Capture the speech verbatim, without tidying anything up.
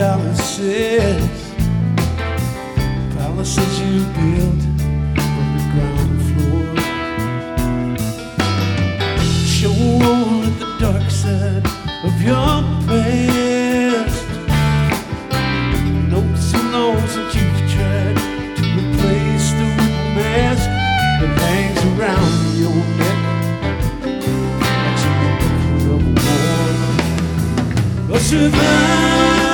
palaces, palaces you built from the ground floor. Show only the dark side of your past. Notes and those that you've tried to replace the wooden mask that hangs around your neck as a member of war. A survivor